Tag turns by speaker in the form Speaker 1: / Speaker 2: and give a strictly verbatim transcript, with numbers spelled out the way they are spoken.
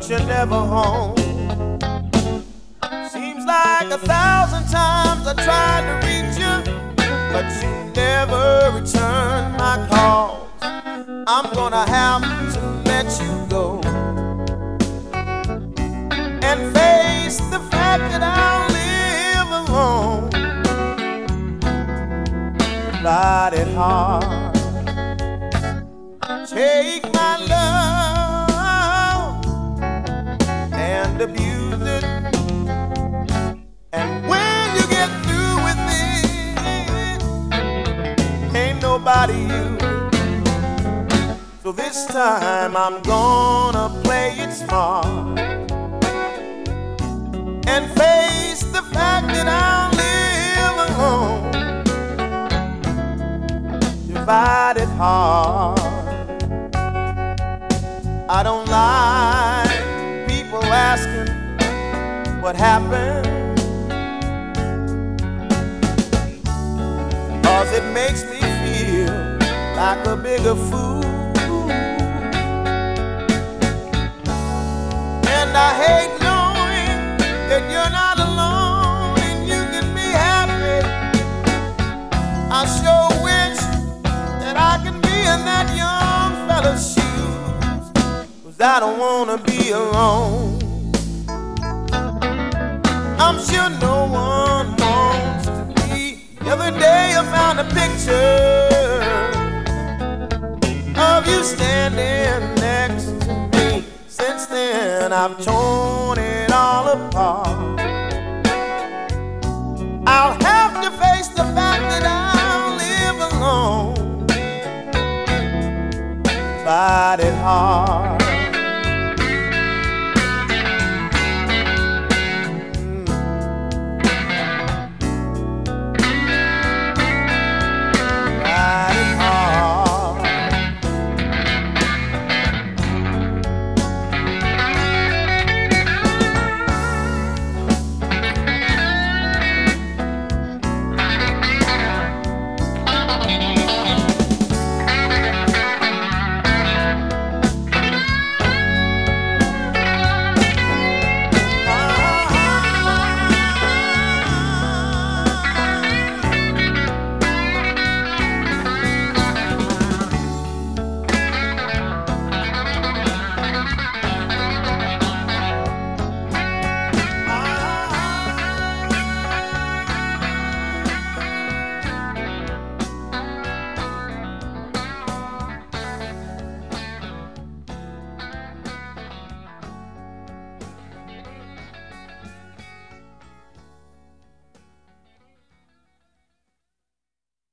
Speaker 1: but you're never home. Seems like a thousand times I tried to reach you, but you never return my calls. I'm gonna have to let you go and face the fact that I'll live alone. Fight it hard, take my love and abuse it, and when you get through with it, ain't nobody you. So this time I'm gonna play it smart and face the fact that I'll live alone. Divide it hard. I don't like people asking what happened, 'cause it makes me feel like a bigger fool. And I hate knowing that you're not alone and you can be happy. I sure wish that I can be in that young fella's shoes, 'cause I don't wanna be alone. I'm sure no one wants to be. The other day I found a picture of you standing next to me. Since then I've torn it all apart. I'll have to face the fact that I'll live alone. Fight it hard.